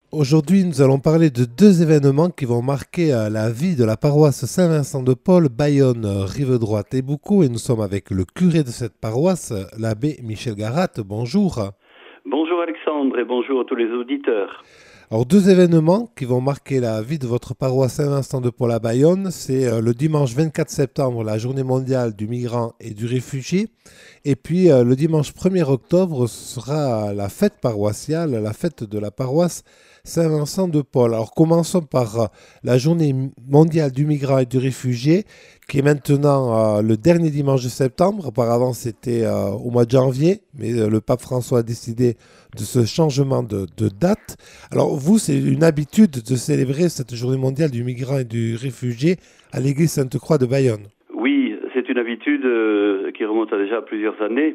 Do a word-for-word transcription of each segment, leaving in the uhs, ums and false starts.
Aujourd'hui, nous allons parler de deux événements qui vont marquer euh, la vie de la paroisse Saint-Vincent-de-Paul, Bayonne, euh, Rive-Droite et Boucau. Et nous sommes avec le curé de cette paroisse, euh, l'abbé Michel Garat. Bonjour. Bonjour Alexandre et bonjour à tous les auditeurs. Alors, deux événements qui vont marquer la vie de votre paroisse Saint-Vincent-de-Paul à Bayonne. C'est euh, le dimanche vingt-quatre septembre, la journée mondiale du migrant et du réfugié. Et puis, euh, le dimanche premier octobre sera la fête paroissiale, la fête de la paroisse Saint-Vincent-de-Paul. Alors, commençons par euh, la journée mondiale du migrant et du réfugié, qui est maintenant euh, le dernier dimanche de septembre. Auparavant, c'était euh, au mois de janvier, mais euh, le pape François a décidé de ce changement de, de date. Alors, vous, c'est une habitude de célébrer cette journée mondiale du migrant et du réfugié à l'église Sainte-Croix de Bayonne. Oui, c'est une habitude euh, qui remonte à déjà plusieurs années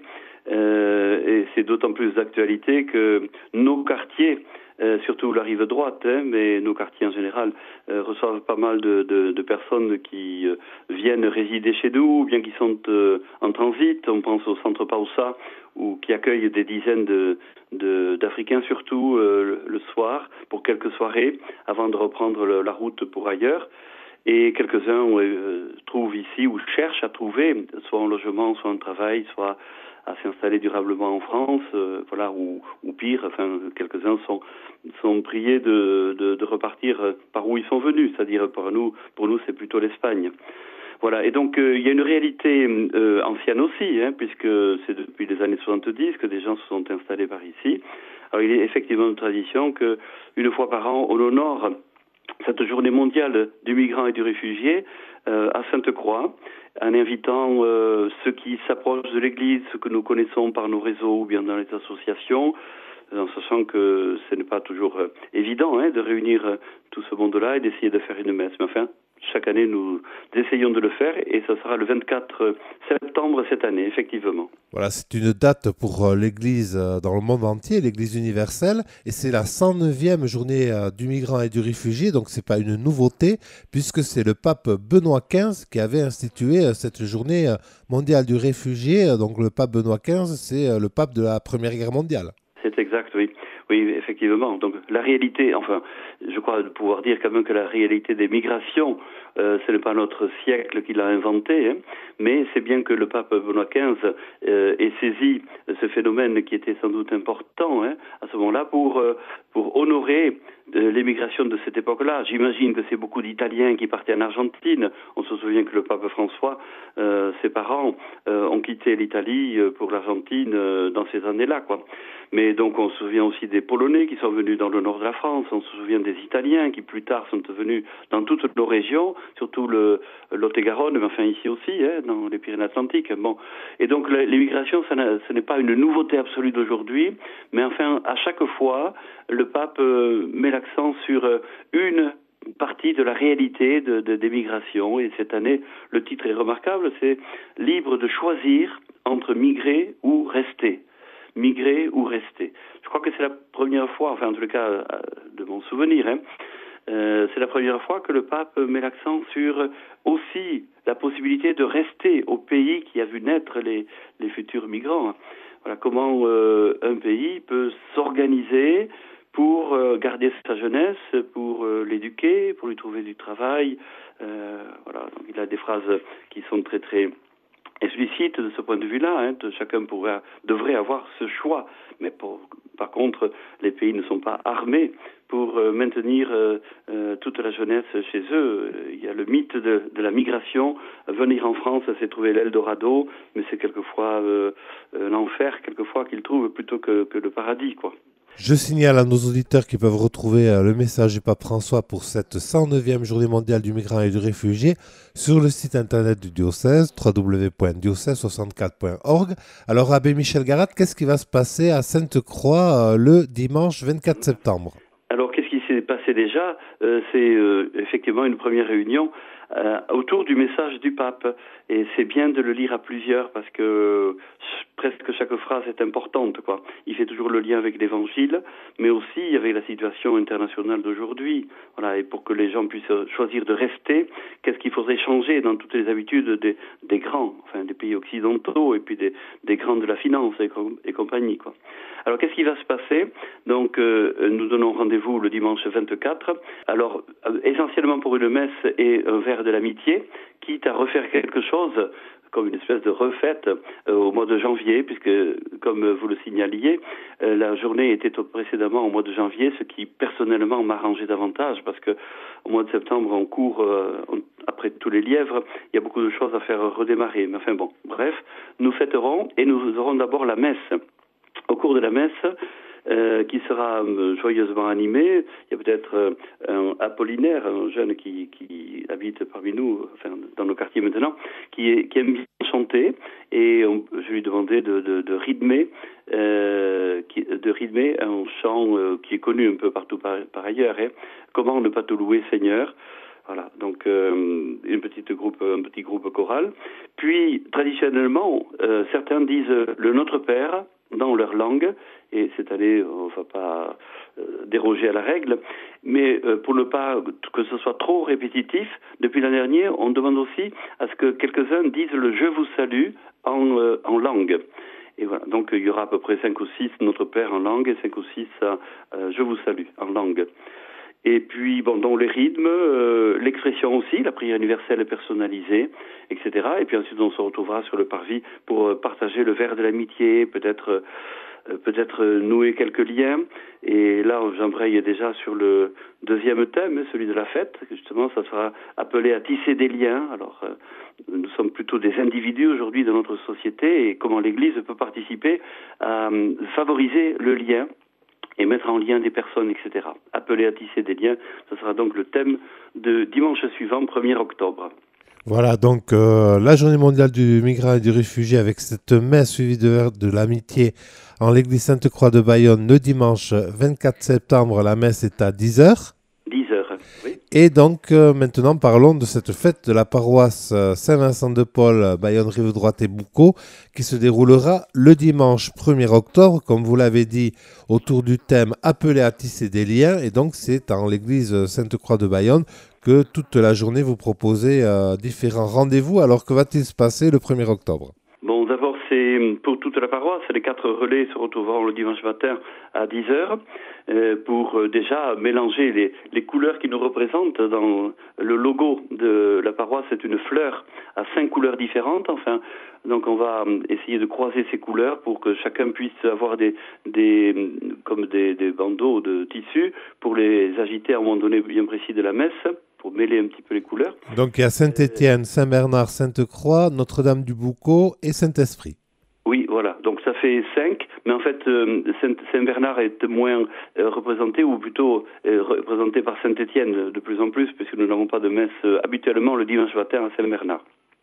euh, et c'est d'autant plus d'actualité que nos quartiers, euh, surtout la rive droite, hein, mais nos quartiers en général, euh, reçoivent pas mal de, de, de personnes qui euh, viennent résider chez nous ou bien qui sont euh, en transit. On pense au centre Pausa, ou qui accueille des dizaines de, de, d'Africains, surtout euh, le, le soir, pour quelques soirées, avant de reprendre le, la route pour ailleurs. Et quelques-uns euh, trouvent ici ou cherchent à trouver soit un logement, soit un travail, soit à s'installer durablement en France, euh, voilà, ou, ou pire, enfin, quelques-uns sont sont priés de, de, de repartir par où ils sont venus, c'est-à-dire pour nous, pour nous, c'est plutôt l'Espagne. Voilà, et donc euh, il y a une réalité euh, ancienne aussi, hein, puisque c'est depuis les années soixante-dix que des gens se sont installés par ici. Alors il est effectivement une tradition que une fois par an, on honore cette journée mondiale du migrant et du réfugié euh, à Sainte-Croix, en invitant euh, ceux qui s'approchent de l'Église, ceux que nous connaissons par nos réseaux ou bien dans les associations, en sachant que ce n'est pas toujours euh, évident hein, de réunir euh, tout ce monde-là et d'essayer de faire une messe. Mais enfin, chaque année, nous essayons de le faire et ça sera le vingt-quatre septembre cette année, effectivement. Voilà, c'est une date pour euh, l'Église euh, dans le monde entier, l'Église universelle, et c'est la cent neuvième journée euh, du migrant et du réfugié, donc c'est pas une nouveauté, puisque c'est le pape Benoît quinze qui avait institué euh, cette journée euh, mondiale du réfugié. Euh, Donc le pape Benoît quinze, c'est euh, le pape de la Première Guerre mondiale. C'est exact, oui. Oui, effectivement. Donc la réalité, enfin, je crois pouvoir dire quand même que la réalité des migrations, euh, ce n'est pas notre siècle qui l'a inventé, hein, mais c'est bien que le pape Benoît quinze euh, ait saisi ce phénomène qui était sans doute important hein, à ce moment-là pour euh, pour honorer euh, l'émigration de cette époque-là. J'imagine que c'est beaucoup d'Italiens qui partaient en Argentine. On se souvient que le pape François, euh, ses parents, euh, ont quitté l'Italie pour l'Argentine euh, dans ces années-là, quoi. Mais donc on se souvient aussi des Polonais qui sont venus dans le nord de la France, on se souvient des Italiens qui plus tard sont venus dans toutes nos régions, surtout le Lot-et-Garonne, mais enfin ici aussi, hein, dans les Pyrénées-Atlantiques. Bon, et donc l'immigration, ça ce n'est pas une nouveauté absolue d'aujourd'hui, mais enfin à chaque fois, le pape euh, met l'accent sur euh, une partie de la réalité de, de, des migrations. Et cette année, le titre est remarquable, c'est « Libre de choisir entre migrer ou rester ». Migrer ou rester. Je crois que c'est la première fois, enfin en tout cas de mon souvenir, hein, euh, c'est la première fois que le pape met l'accent sur aussi la possibilité de rester au pays qui a vu naître les, les futurs migrants. Voilà comment euh, un pays peut s'organiser pour euh, garder sa jeunesse, pour euh, l'éduquer, pour lui trouver du travail. Euh, voilà, donc il a des phrases qui sont très très explicite de ce point de vue-là, hein, chacun pourrait, devrait avoir ce choix. Mais pour, par contre, les pays ne sont pas armés pour euh, maintenir euh, euh, toute la jeunesse chez eux. Il y a le mythe de, de la migration. Venir en France, c'est trouver l'Eldorado, mais c'est quelquefois euh, l'enfer, quelquefois qu'ils trouvent plutôt que, que le paradis, quoi. Je signale à nos auditeurs qui peuvent retrouver euh, le message du pape François pour cette cent neuvième journée mondiale du migrant et du réfugié sur le site internet du diocèse, w w w point diocèse soixante-quatre point org. Alors, abbé Michel Garat, qu'est-ce qui va se passer à Sainte-Croix euh, le dimanche vingt-quatre septembre? Alors, qu'est-ce qui s'est passé déjà euh, C'est euh, effectivement une première réunion euh, autour du message du pape. Et c'est bien de le lire à plusieurs parce que presque chaque phrase est importante, quoi. Il fait toujours le lien avec l'Évangile, mais aussi avec la situation internationale d'aujourd'hui. Voilà, et pour que les gens puissent choisir de rester, qu'est-ce qu'il faudrait changer dans toutes les habitudes des, des grands, enfin des pays occidentaux et puis des, des grands de la finance et, et compagnie, quoi. Alors qu'est-ce qui va se passer? Donc euh, nous donnons rendez-vous le dimanche vingt-quatre. Alors euh, essentiellement pour une messe et un verre de l'amitié, quitte à refaire quelque chose comme une espèce de refaite euh, au mois de janvier, puisque, comme vous le signaliez, euh, la journée était précédemment au mois de janvier, ce qui personnellement m'arrangeait davantage, parce que au mois de septembre, on court euh, on, après tous les lièvres, il y a beaucoup de choses à faire redémarrer. Mais enfin bon, bref, nous fêterons et nous aurons d'abord la messe. Au cours de la messe, Euh, qui sera euh, joyeusement animé. Il y a peut-être euh, un Apollinaire, un jeune qui, qui habite parmi nous, enfin dans nos quartiers maintenant, qui, est, qui aime bien chanter, et on, je lui demandais de, de, de rythmer, euh, qui, de rythmer un chant euh, qui est connu un peu partout par, par ailleurs. Hein. Comment ne pas te louer, Seigneur? Voilà, donc euh, une petite groupe, un petit groupe choral. Puis traditionnellement, euh, certains disent le Notre Père dans leur langue, et cette année on ne va pas euh, déroger à la règle, mais euh, pour ne pas que ce soit trop répétitif, depuis l'an dernier on demande aussi à ce que quelques-uns disent le Je vous salue en, euh, en langue. Et voilà, donc il y aura à peu près cinq ou six Notre Père en langue et cinq ou six euh, Je vous salue en langue. Et puis, bon, dans les rythmes, euh, l'expression aussi, la prière universelle personnalisée, et cetera. Et puis ensuite, on se retrouvera sur le parvis pour euh, partager le verre de l'amitié, peut-être euh, peut-être euh, nouer quelques liens. Et là, j'embraye déjà sur le deuxième thème, celui de la fête. Justement, ça sera appelé à tisser des liens. Alors, euh, nous sommes plutôt des individus aujourd'hui dans notre société, et comment l'Église peut participer à euh, favoriser le lien et mettre en lien des personnes, et cetera. Appeler à tisser des liens, ce sera donc le thème de dimanche suivant, premier octobre. Voilà, donc euh, la journée mondiale du migrant et du réfugié avec cette messe suivie de, de l'amitié en l'église Sainte-Croix de Bayonne le dimanche vingt-quatre septembre. La messe est à dix heures. dix heures, oui. Et donc euh, maintenant parlons de cette fête de la paroisse Saint-Vincent-de-Paul, Bayonne, Rive-Droite et Boucau, qui se déroulera le dimanche premier octobre, comme vous l'avez dit, autour du thème appelé à tisser des liens. Et donc c'est en l'église Sainte-Croix de Bayonne que toute la journée vous proposez euh, différents rendez-vous. Alors que va-t-il se passer le premier octobre? Bon, d'abord, c'est pour toute la paroisse, les quatre relais se retrouveront le dimanche matin à dix heures euh, pour euh, déjà mélanger les, les couleurs qui nous représentent. Dans le logo de la paroisse, c'est une fleur à cinq couleurs différentes. Enfin, donc on va essayer de croiser ces couleurs pour que chacun puisse avoir des, des comme des, des bandeaux de tissu pour les agiter à un moment donné bien précis de la messe, pour mêler un petit peu les couleurs. Donc il y a Saint-Étienne, Saint-Bernard, Sainte-Croix, Notre-Dame-du-Boucau et Saint-Esprit. Oui, voilà. Donc ça fait cinq, mais en fait euh, Saint-Bernard est moins euh, représenté, ou plutôt euh, représenté par Saint-Étienne de plus en plus, puisque nous n'avons pas de messe euh, habituellement le dimanche matin à Saint-Bernard.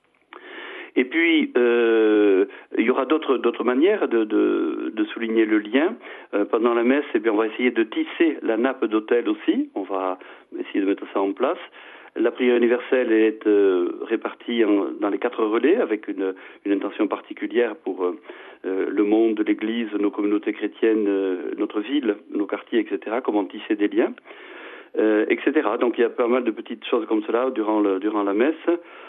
Et puis, euh, il y aura d'autres d'autres manières de, de, de souligner le lien. Euh, pendant la messe, eh bien, on va essayer de tisser la nappe d'autel aussi. On va essayer de mettre ça en place. La prière universelle est euh, répartie en, dans les quatre relais avec une, une intention particulière pour euh, le monde, l'Église, nos communautés chrétiennes, euh, notre ville, nos quartiers, et cetera. Comment tisser des liens, euh, et cetera. Donc il y a pas mal de petites choses comme cela durant, le, durant la messe.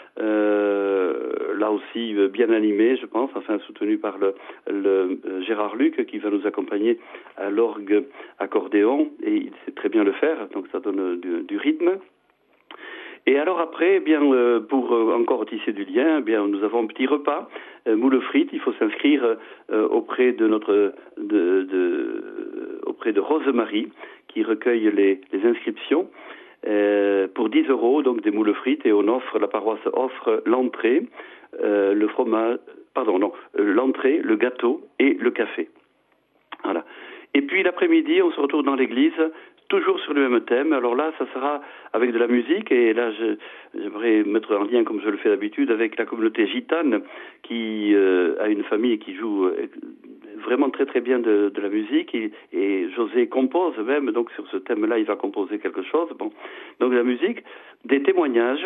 Euh, là aussi bien animé, je pense, enfin soutenu par le, le euh, Gérard Luc qui va nous accompagner à l'orgue accordéon, et il sait très bien le faire, donc ça donne du, du rythme. Et alors après, eh bien euh, pour euh, encore tisser du lien, eh bien nous avons un petit repas, euh, moule frites. Il faut s'inscrire euh, auprès de notre de, de auprès de Rosemarie qui recueille les, les inscriptions. Euh, pour dix euros, donc des moules frites, et on offre, la paroisse offre l'entrée, euh, le fromage, pardon, non, euh, l'entrée, le gâteau et le café. Voilà. Et puis l'après-midi, on se retrouve dans l'église, toujours sur le même thème. Alors là, ça sera avec de la musique, et là, je, j'aimerais mettre en lien, comme je le fais d'habitude, avec la communauté gitane, qui euh, a une famille qui joue euh, vraiment très très bien de, de la musique, et, et José compose même, donc sur ce thème-là, il va composer quelque chose. Bon, donc de la musique, des témoignages,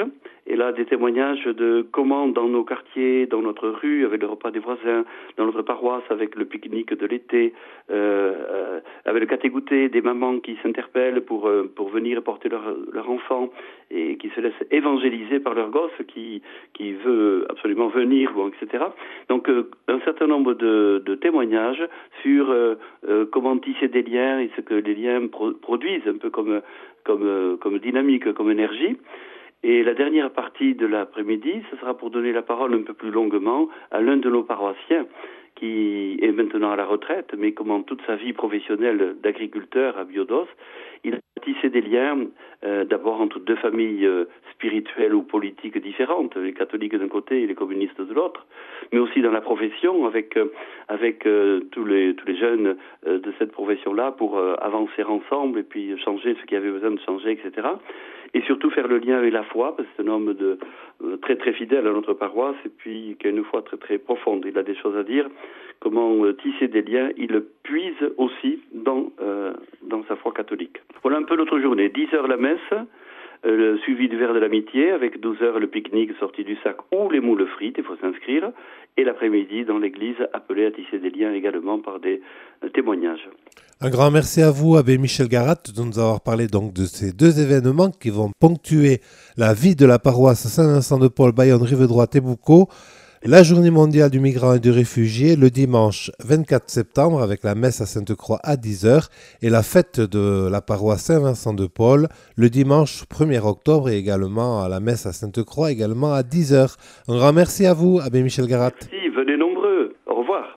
Et là, des témoignages de comment dans nos quartiers, dans notre rue, avec le repas des voisins, dans notre paroisse, avec le pique-nique de l'été, euh, euh, avec le caté-goûter, des mamans qui s'interpellent pour euh, pour venir porter leur, leur enfant et qui se laissent évangéliser par leur gosse qui qui veut absolument venir, bon, et cetera. Donc, euh, un certain nombre de, de témoignages sur euh, euh, comment tisser des liens et ce que les liens pro- produisent, un peu comme comme euh, comme dynamique, comme énergie. Et la dernière partie de l'après-midi, ce sera pour donner la parole un peu plus longuement à l'un de nos paroissiens qui est maintenant à la retraite, mais comment toute sa vie professionnelle d'agriculteur à Biodos, il a tissé des liens euh, d'abord entre deux familles euh, spirituelles ou politiques différentes, les catholiques d'un côté et les communistes de l'autre, mais aussi dans la profession avec euh, avec euh, tous les tous les jeunes euh, de cette profession-là pour euh, avancer ensemble et puis changer ce qui avait besoin de changer, et cetera. Et surtout faire le lien avec la foi, parce que c'est un homme de, euh, très très fidèle à notre paroisse et puis qui a une foi très très profonde. Il a des choses à dire. Comment euh, tisser des liens, il le puise aussi dans euh, dans sa foi catholique. Voilà un peu notre journée. dix heures la messe, euh, le suivi du verre de l'amitié, avec douze heures le pique-nique sorti du sac ou les moules frites, il faut s'inscrire. Et l'après-midi dans l'église, appelé à tisser des liens également par des euh, témoignages. Un grand merci à vous, Abbé Michel Garat, de nous avoir parlé donc de ces deux événements qui vont ponctuer la vie de la paroisse Saint-Vincent-de-Paul, Bayonne, Rive-Droite-Ébouco. La journée mondiale du migrant et du réfugié le dimanche vingt-quatre septembre avec la messe à Sainte-Croix à dix heures et la fête de la paroisse Saint-Vincent-de-Paul le dimanche premier octobre et également à la messe à Sainte-Croix également à dix heures. Un grand merci à vous, Abbé Michel Garat. Merci.